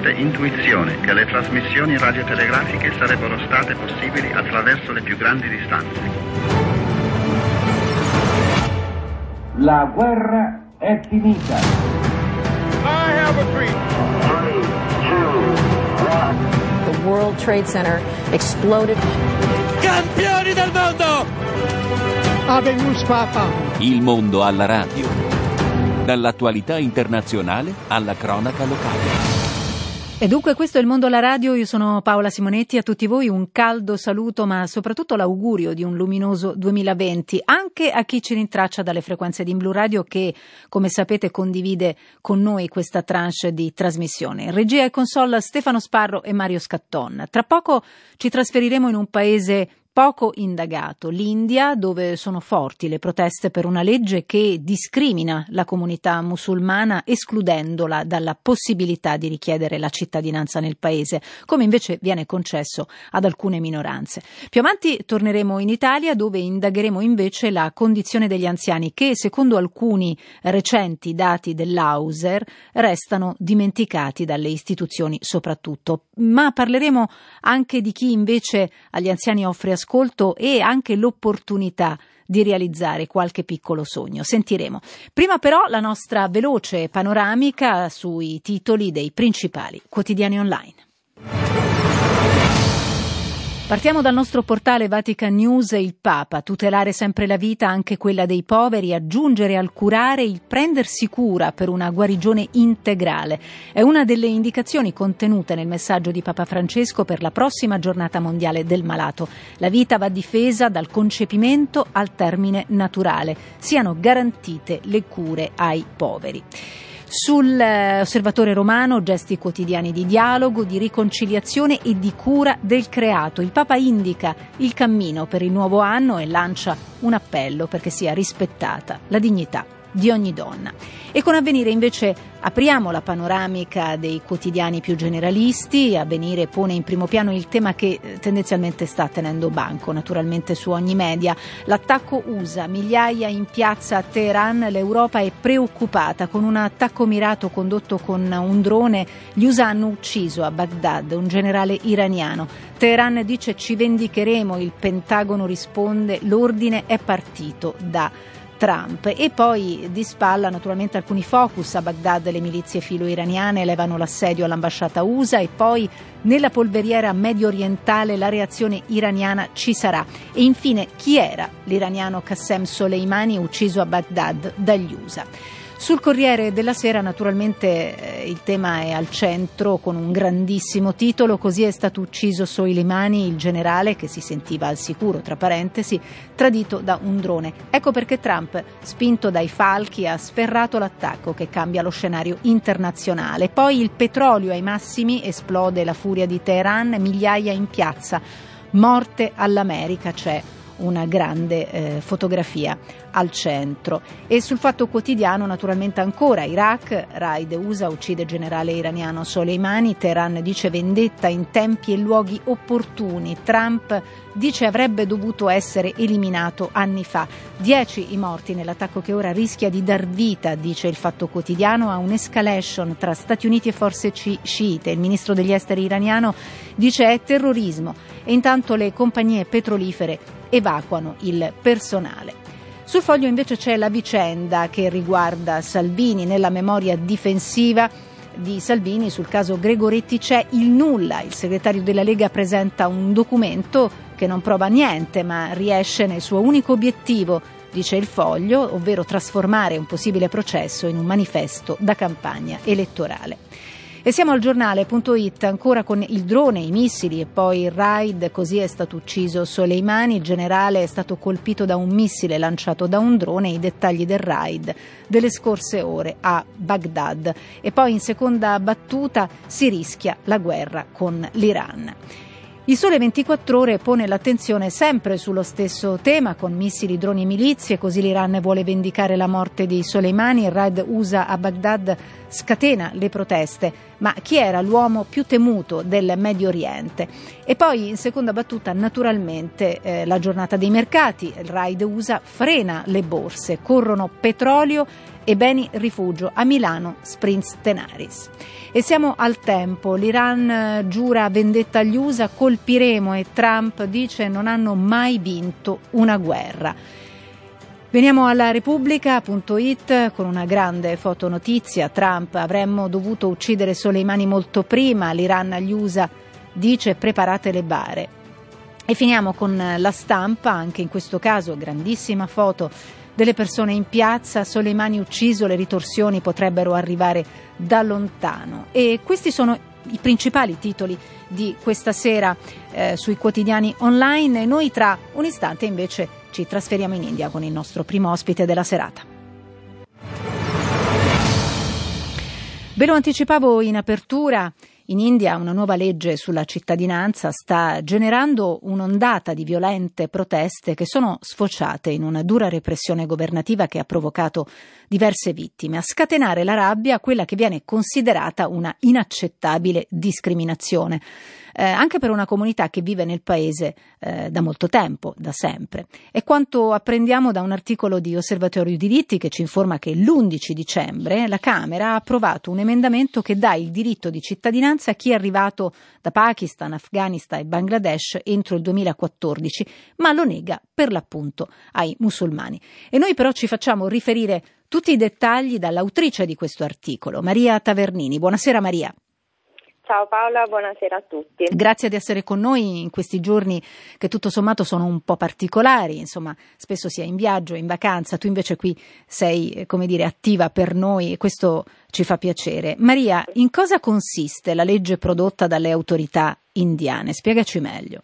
forte intuizione che le trasmissioni radiotelegrafiche sarebbero state possibili attraverso le più grandi distanze. La guerra è finita. I have a dream. 3, 2, 1. The World Trade Center exploded. Campioni del mondo! Habemus Papa. Il mondo alla radio. Dall'attualità internazionale alla cronaca locale. E dunque questo è il mondo alla radio, io sono Paola Simonetti, a tutti voi un caldo saluto ma soprattutto l'augurio di un luminoso 2020, anche a chi ci rintraccia dalle frequenze di Blu Radio che, come sapete, condivide con noi questa tranche di trasmissione. In regia e console Stefano Sparro e Mario Scatton. Tra poco ci trasferiremo in un paese poco indagato, l'India, dove sono forti le proteste per una legge che discrimina la comunità musulmana escludendola dalla possibilità di richiedere la cittadinanza nel paese, come invece viene concesso ad alcune minoranze. Più avanti torneremo in Italia, dove indagheremo invece la condizione degli anziani che, secondo alcuni recenti dati dell'Auser, restano dimenticati dalle istituzioni soprattutto. Ma parleremo anche di chi invece agli anziani offre ascolto e anche l'opportunità di realizzare qualche piccolo sogno. Sentiremo. Prima però la nostra veloce panoramica sui titoli dei principali quotidiani online. Partiamo dal nostro portale Vatican News. Il Papa: tutelare sempre la vita, anche quella dei poveri, aggiungere al curare il prendersi cura per una guarigione integrale. È una delle indicazioni contenute nel messaggio di Papa Francesco per la prossima giornata mondiale del malato. La vita va difesa dal concepimento al termine naturale. Siano garantite le cure ai poveri. Sull'Osservatore Romano, gesti quotidiani di dialogo, di riconciliazione e di cura del creato. Il Papa indica il cammino per il nuovo anno e lancia un appello perché sia rispettata la dignità di ogni donna. E con Avvenire invece apriamo la panoramica dei quotidiani più generalisti. Avvenire pone in primo piano il tema che tendenzialmente sta tenendo banco, naturalmente su ogni media: l'attacco USA, migliaia in piazza a Teheran, l'Europa è preoccupata. Con un attacco mirato condotto con un drone, gli USA hanno ucciso a Baghdad un generale iraniano. Teheran dice: ci vendicheremo, il Pentagono risponde: l'ordine è partito da Trump. E poi di spalla naturalmente alcuni focus. A Baghdad le milizie filo-iraniane levano l'assedio all'ambasciata USA e poi nella polveriera medio orientale la reazione iraniana ci sarà. E infine, chi era l'iraniano Qassem Soleimani ucciso a Baghdad dagli USA? Sul Corriere della Sera naturalmente il tema è al centro con un grandissimo titolo: così è stato ucciso Soleimani, il generale che si sentiva al sicuro, tra parentesi, tradito da un drone. Ecco perché Trump, spinto dai falchi, ha sferrato l'attacco che cambia lo scenario internazionale. Poi il petrolio ai massimi, esplode la furia di Teheran, migliaia in piazza, morte all'America, c'è una grande fotografia al centro. E sul Fatto Quotidiano naturalmente ancora Iraq, raid USA uccide generale iraniano Soleimani, Teheran dice vendetta in tempi e luoghi opportuni, Trump dice avrebbe dovuto essere eliminato anni fa. 10 i morti nell'attacco che ora rischia di dar vita, dice il Fatto Quotidiano, a un'escalation tra Stati Uniti e forze sciite. Il ministro degli esteri iraniano dice è terrorismo e intanto le compagnie petrolifere evacuano il personale. Sul Foglio invece c'è la vicenda che riguarda Salvini. Nella memoria difensiva di Salvini sul caso Gregoretti c'è il nulla. Il segretario della Lega presenta un documento che non prova niente ma riesce nel suo unico obiettivo, dice il Foglio, ovvero trasformare un possibile processo in un manifesto da campagna elettorale. E siamo al giornale.it ancora con il drone, i missili e poi il raid. Così è stato ucciso Soleimani, il generale è stato colpito da un missile lanciato da un drone. I dettagli del raid delle scorse ore a Baghdad. E poi in seconda battuta si rischia la guerra con l'Iran. Il Sole 24 Ore pone l'attenzione sempre sullo stesso tema, con missili, droni e milizie. Così l'Iran vuole vendicare la morte di Soleimani. Il raid USA a Baghdad scatena le proteste. Ma chi era l'uomo più temuto del Medio Oriente? E poi in seconda battuta naturalmente la giornata dei mercati. Il raid USA frena le borse, corrono petrolio e beni rifugio a Milano Springs Tenaris. E siamo al tempo. L'Iran giura vendetta agli USA, colpiremo, e Trump dice non hanno mai vinto una guerra. Veniamo alla Repubblica.it con una grande fotonotizia. Trump: avremmo dovuto uccidere Soleimani molto prima, l'Iran agli USA dice preparate le bare. E finiamo con La Stampa, anche in questo caso grandissima foto delle persone in piazza. Soleimani ucciso, le ritorsioni potrebbero arrivare da lontano. E questi sono i principali titoli di questa sera sui quotidiani online. E noi tra un istante invece ci trasferiamo in India con il nostro primo ospite della serata. Ve lo anticipavo in apertura. In India una nuova legge sulla cittadinanza sta generando un'ondata di violente proteste che sono sfociate in una dura repressione governativa che ha provocato diverse vittime. A scatenare la rabbia quella che viene considerata una inaccettabile discriminazione, anche per una comunità che vive nel paese da molto tempo, da sempre. È quanto apprendiamo da un articolo di Osservatorio Diritti che ci informa che l'11 dicembre la Camera ha approvato un emendamento che dà il diritto di cittadinanza a chi è arrivato da Pakistan, Afghanistan e Bangladesh entro il 2014, ma lo nega per l'appunto ai musulmani. E noi però ci facciamo riferire tutti i dettagli dall'autrice di questo articolo, Maria Tavernini. Buonasera Maria. Ciao Paola, buonasera a tutti. Grazie di essere con noi in questi giorni che tutto sommato sono un po' particolari, insomma spesso si è in viaggio, in vacanza, tu invece qui sei, come dire, attiva per noi e questo ci fa piacere. Maria, in cosa consiste la legge prodotta dalle autorità indiane? Spiegaci meglio.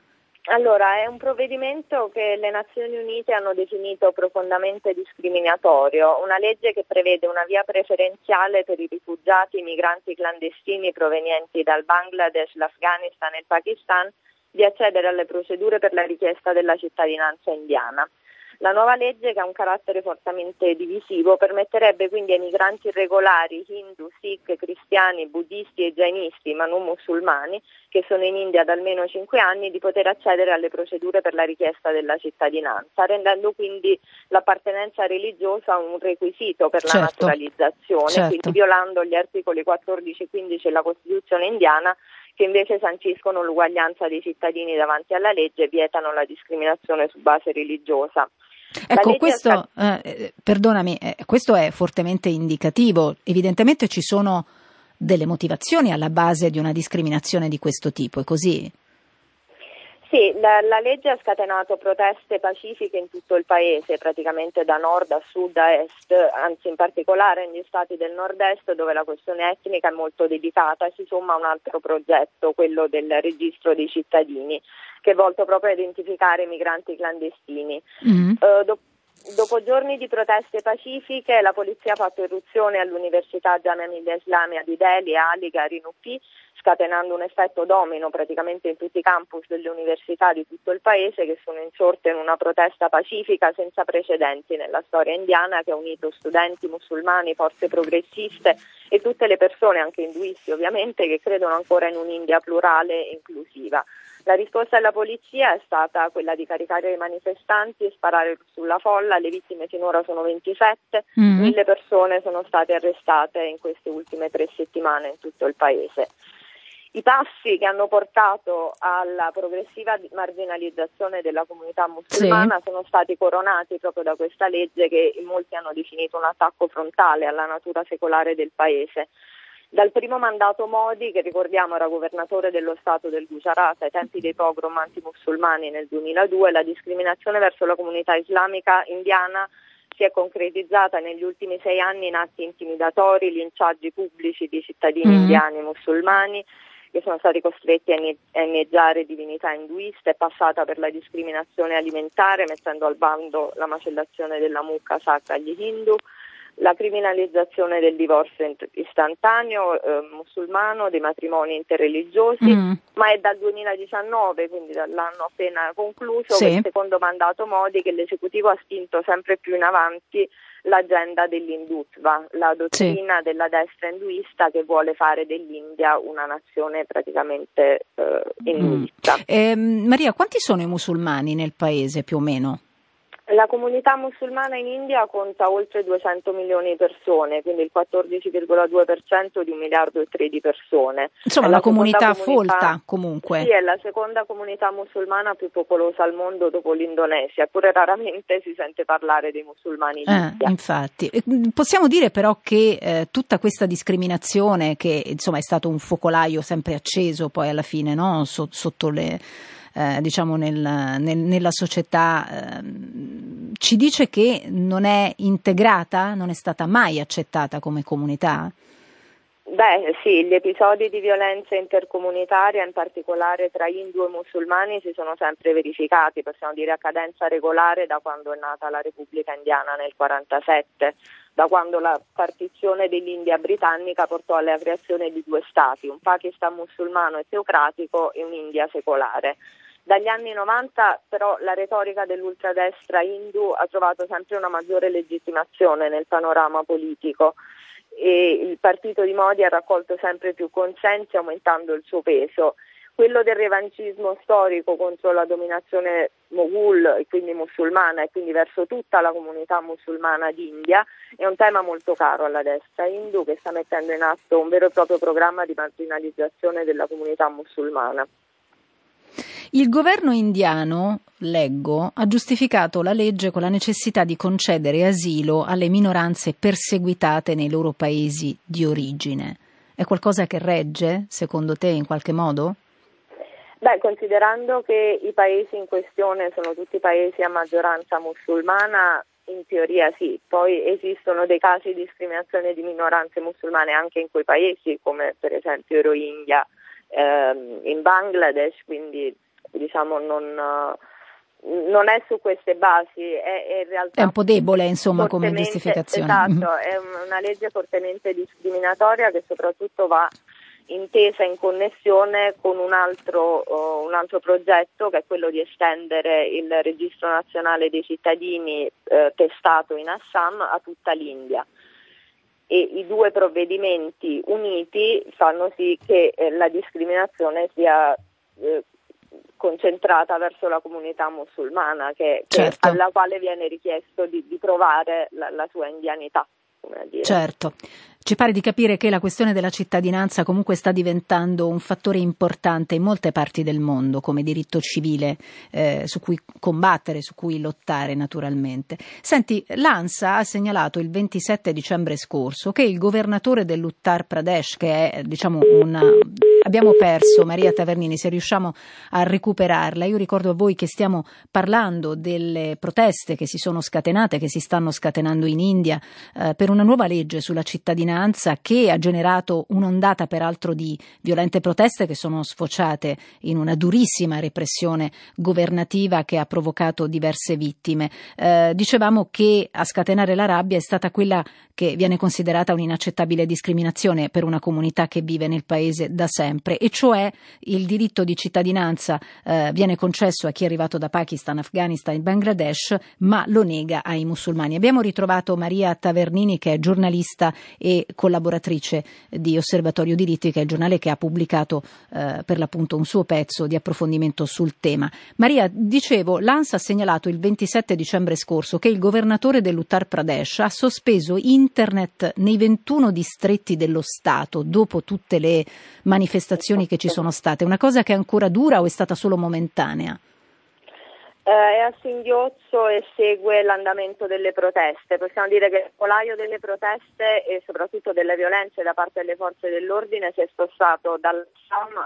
Allora, è un provvedimento che le Nazioni Unite hanno definito profondamente discriminatorio, una legge che prevede una via preferenziale per i rifugiati, migranti clandestini provenienti dal Bangladesh, l'Afghanistan e il Pakistan di accedere alle procedure per la richiesta della cittadinanza indiana. La nuova legge, che ha un carattere fortemente divisivo, permetterebbe quindi ai migranti irregolari, hindu, sikh, cristiani, buddisti e jainisti, ma non musulmani, che sono in India da almeno 5 anni, di poter accedere alle procedure per la richiesta della cittadinanza, rendendo quindi l'appartenenza religiosa un requisito per la naturalizzazione, quindi violando gli articoli 14 e 15 della Costituzione indiana, che invece sanciscono l'uguaglianza dei cittadini davanti alla legge e vietano la discriminazione su base religiosa. Ecco, questo, perdonami, questo è fortemente indicativo. Evidentemente ci sono delle motivazioni alla base di una discriminazione di questo tipo, è così? Sì, la legge ha scatenato proteste pacifiche in tutto il paese, praticamente da nord a sud a est, anzi in particolare negli stati del nord-est dove la questione etnica è molto delicata. Si somma un altro progetto, quello del registro dei cittadini, che è volto proprio a identificare i migranti clandestini. Dopo giorni di proteste pacifiche, la polizia ha fatto irruzione all'Università Jamia Millia Islamia di Delhi e Aligarh in UP, scatenando un effetto domino praticamente in tutti i campus delle università di tutto il paese, che sono insorte in una protesta pacifica senza precedenti nella storia indiana, che ha unito studenti, musulmani, forze progressiste e tutte le persone, anche induisti ovviamente, che credono ancora in un'India plurale e inclusiva. La risposta della polizia è stata quella di caricare i manifestanti e sparare sulla folla. Le vittime finora sono 27, 1000 persone sono state arrestate in queste ultime 3 settimane in tutto il paese. I passi che hanno portato alla progressiva marginalizzazione della comunità musulmana sono stati coronati proprio da questa legge, che in molti hanno definito un attacco frontale alla natura secolare del paese. Dal primo mandato Modi, che ricordiamo era governatore dello stato del Gujarat ai tempi dei pogrom antimusulmani nel 2002, la discriminazione verso la comunità islamica indiana si è concretizzata negli ultimi 6 anni in atti intimidatori, linciaggi pubblici di cittadini indiani e musulmani che sono stati costretti a inneggiare divinità induiste, è passata per la discriminazione alimentare, mettendo al bando la macellazione della mucca sacra agli hindu, la criminalizzazione del divorzio istantaneo musulmano, dei matrimoni interreligiosi, ma è dal 2019, quindi dall'anno appena concluso, che il secondo mandato Modi, che l'esecutivo ha spinto sempre più in avanti l'agenda dell'Hindutva, la dottrina della destra induista che vuole fare dell'India una nazione praticamente induista. Maria, quanti sono i musulmani nel paese più o meno? La comunità musulmana in India conta oltre 200 milioni di persone, quindi il 14,2% di 1,3 miliardi di persone. Insomma, una comunità folta comunque. Sì, è la seconda comunità musulmana più popolosa al mondo dopo l'Indonesia, eppure raramente si sente parlare dei musulmani in India. Infatti. Possiamo dire però che tutta questa discriminazione, che insomma è stato un focolaio sempre acceso poi alla fine, no? Sotto le... diciamo nella società, ci dice che non è integrata, non è stata mai accettata come comunità? Beh sì, gli episodi di violenza intercomunitaria, in particolare tra indù e musulmani, si sono sempre verificati, possiamo dire a cadenza regolare, da quando è nata la Repubblica Indiana nel 1947, da quando la partizione dell'India britannica portò alla creazione di 2 stati, un Pakistan musulmano e teocratico e un'India secolare. Dagli anni 90 però la retorica dell'ultradestra indù ha trovato sempre una maggiore legittimazione nel panorama politico e il partito di Modi ha raccolto sempre più consensi aumentando il suo peso. Quello del revanchismo storico contro la dominazione moghul e quindi musulmana e quindi verso tutta la comunità musulmana d'India è un tema molto caro alla destra indù, che sta mettendo in atto un vero e proprio programma di marginalizzazione della comunità musulmana. Il governo indiano, leggo, ha giustificato la legge con la necessità di concedere asilo alle minoranze perseguitate nei loro paesi di origine. È qualcosa che regge, secondo te, in qualche modo? Beh, considerando che i paesi in questione sono tutti paesi a maggioranza musulmana, in teoria sì. Poi esistono dei casi di discriminazione di minoranze musulmane anche in quei paesi, come per esempio i Rohingya in Bangladesh, quindi diciamo non è su queste basi, è in realtà è un po' debole insomma come giustificazione. Esatto, è una legge fortemente discriminatoria che soprattutto va intesa in connessione con un altro progetto, che è quello di estendere il registro nazionale dei cittadini testato in Assam a tutta l'India. E i 2 provvedimenti uniti fanno sì che la discriminazione sia concentrata verso la comunità musulmana, certo. alla quale viene richiesto di provare la sua indianità. Come dire. Certo. Ci pare di capire che la questione della cittadinanza comunque sta diventando un fattore importante in molte parti del mondo come diritto civile su cui combattere, su cui lottare naturalmente. Senti, l'ANSA ha segnalato il 27 dicembre scorso che il governatore dell'Uttar Pradesh, che è abbiamo perso Maria Tavernini, se riusciamo a recuperarla. Io ricordo a voi che stiamo parlando delle proteste che si sono scatenate, che si stanno scatenando in India per una nuova legge sulla cittadinanza, che ha generato un'ondata peraltro di violente proteste che sono sfociate in una durissima repressione governativa che ha provocato diverse vittime. Dicevamo che a scatenare la rabbia è stata quella che viene considerata un'inaccettabile discriminazione per una comunità che vive nel paese da sempre, e cioè il diritto di cittadinanza viene concesso a chi è arrivato da Pakistan, Afghanistan e Bangladesh, ma lo nega ai musulmani. Abbiamo ritrovato Maria Tavernini, che è giornalista e collaboratrice di Osservatorio Diritti, che è il giornale che ha pubblicato per l'appunto un suo pezzo di approfondimento sul tema. Maria, dicevo, l'ANSA ha segnalato il 27 dicembre scorso che il governatore dell'Uttar Pradesh ha sospeso internet nei 21 distretti dello Stato dopo tutte le manifestazioni che ci sono state. Una cosa che ancora dura o è stata solo momentanea? È a singhiozzo e segue l'andamento delle proteste. Possiamo dire che il focolaio delle proteste e soprattutto delle violenze da parte delle forze dell'ordine si è spostato dall'Assam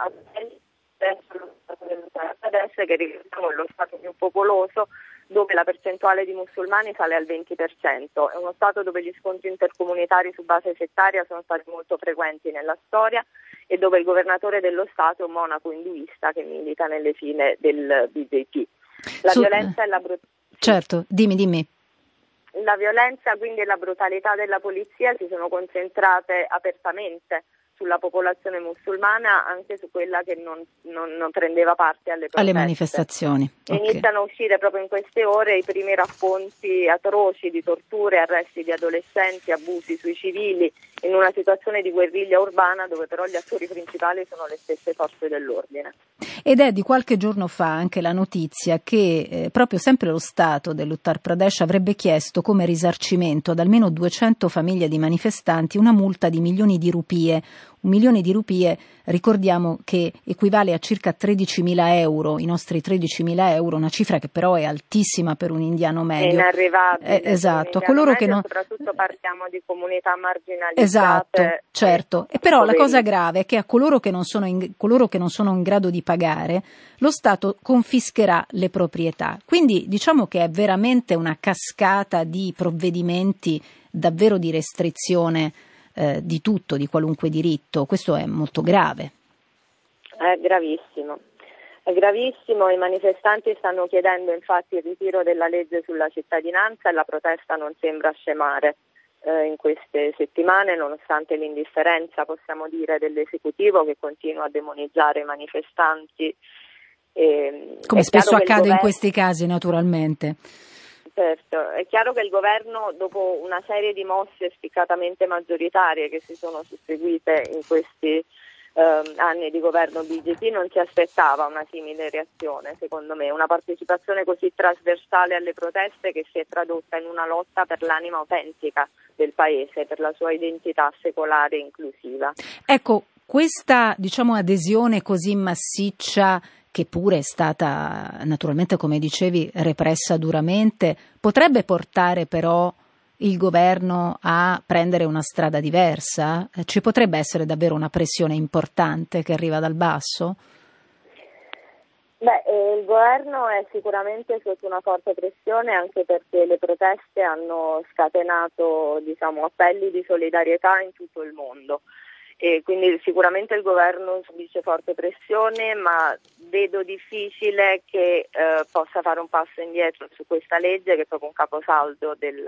allo Stato dell'Uttar Pradesh, che ricordiamo è lo Stato più popoloso, dove la percentuale di musulmani sale al 20%. È uno Stato dove gli scontri intercomunitari su base settaria sono stati molto frequenti nella storia e dove il governatore dello Stato è un monaco induista che milita nelle file del BJP. La violenza e la Certo, dimmi. La violenza quindi e la brutalità della polizia si sono concentrate apertamente sulla popolazione musulmana, anche su quella che non prendeva parte alle proteste. Alle manifestazioni. Okay. Iniziano a uscire proprio in queste ore i primi racconti atroci di torture, arresti di adolescenti, abusi sui civili, in una situazione di guerriglia urbana dove però gli attori principali sono le stesse forze dell'ordine. Ed è di qualche giorno fa anche la notizia che proprio sempre lo Stato dell'Uttar Pradesh avrebbe chiesto come risarcimento ad almeno 200 famiglie di manifestanti una multa di milioni di rupie. 1 milione di rupie, ricordiamo che equivale a circa 13.000 euro, i nostri 13.000 euro, una cifra che però è altissima per un indiano medio. È inarrivabile. Esatto, a coloro medio, che non... soprattutto partiamo di comunità marginalizzate. Esatto, certo. E però la cosa grave è che a coloro che non sono in grado di pagare, lo Stato confischerà le proprietà. Quindi diciamo che è veramente una cascata di provvedimenti davvero di restrizione di tutto, di qualunque diritto. Questo è molto grave. È gravissimo, i manifestanti stanno chiedendo infatti il ritiro della legge sulla cittadinanza e la protesta non sembra scemare in queste settimane, nonostante l'indifferenza, possiamo dire, dell'esecutivo che continua a demonizzare i manifestanti. Come spesso accade in questi casi, naturalmente. Certo, è chiaro che il governo, dopo una serie di mosse spiccatamente maggioritarie che si sono susseguite in questi anni di governo BJP, non si aspettava una simile reazione, secondo me, una partecipazione così trasversale alle proteste che si è tradotta in una lotta per l'anima autentica del paese, per la sua identità secolare e inclusiva. Ecco, questa, adesione così massiccia, che pure è stata naturalmente, come dicevi, repressa duramente, potrebbe portare però il governo a prendere una strada diversa? Ci potrebbe essere davvero una pressione importante che arriva dal basso? Il governo è sicuramente sotto una forte pressione, anche perché le proteste hanno scatenato, appelli di solidarietà in tutto il mondo. E quindi sicuramente il governo subisce forte pressione, ma vedo difficile che possa fare un passo indietro su questa legge, che è proprio un caposaldo del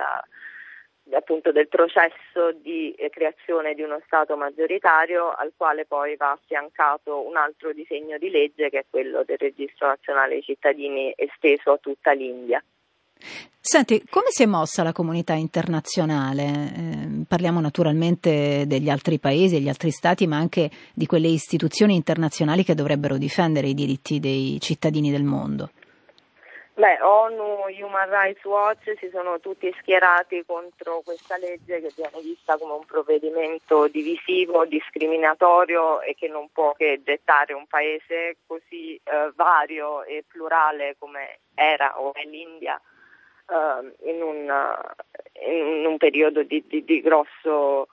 processo di creazione di uno Stato maggioritario, al quale poi va affiancato un altro disegno di legge, che è quello del registro nazionale dei cittadini esteso a tutta l'India. Senti, come si è mossa la comunità internazionale? Parliamo naturalmente degli altri paesi, degli altri stati, ma anche di quelle istituzioni internazionali che dovrebbero difendere i diritti dei cittadini del mondo. ONU, Human Rights Watch si sono tutti schierati contro questa legge, che viene vista come un provvedimento divisivo, discriminatorio e che non può che gettare un paese così vario e plurale come era o è l'India in un periodo di grosso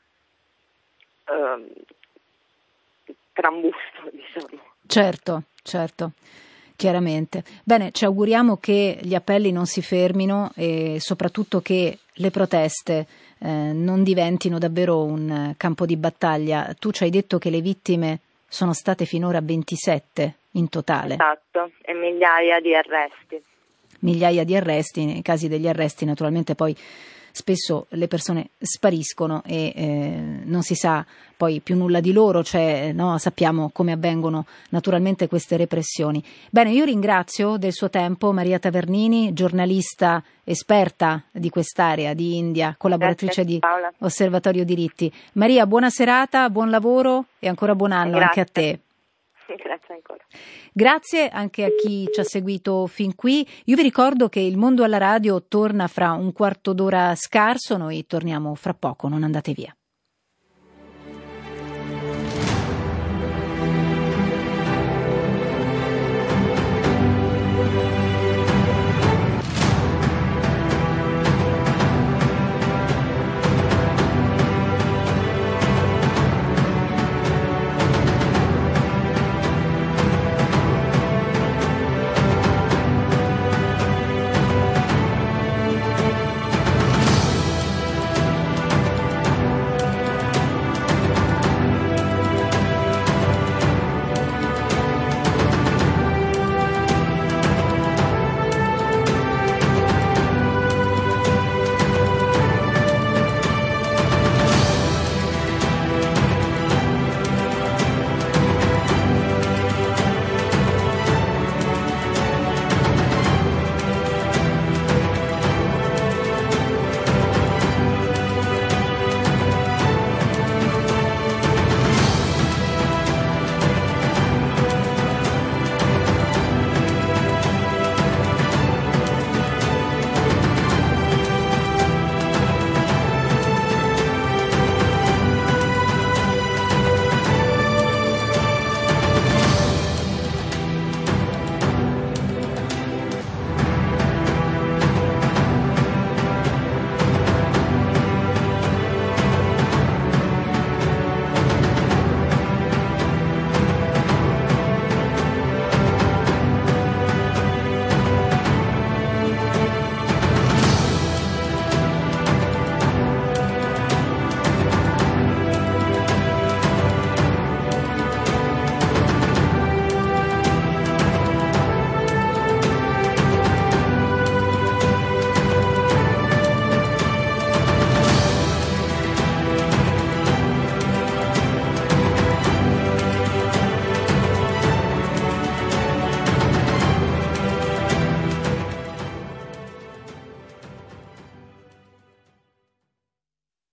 trambusto, Certo. Chiaramente. Bene, ci auguriamo che gli appelli non si fermino e soprattutto che le proteste non diventino davvero un campo di battaglia. Tu ci hai detto che le vittime sono state finora 27 in totale. Esatto, e migliaia di arresti. Nei casi degli arresti naturalmente poi spesso le persone spariscono e non si sa poi più nulla di loro, sappiamo come avvengono naturalmente queste repressioni. Bene, io ringrazio del suo tempo Maria Tavernini, giornalista esperta di quest'area di India, collaboratrice di Osservatorio Diritti. Maria, buona serata, buon lavoro e ancora buon anno. Grazie. Anche a te. Grazie ancora. Grazie anche a chi ci ha seguito fin qui. Io vi ricordo che Il Mondo alla Radio torna fra un quarto d'ora scarso, noi torniamo fra poco, non andate via.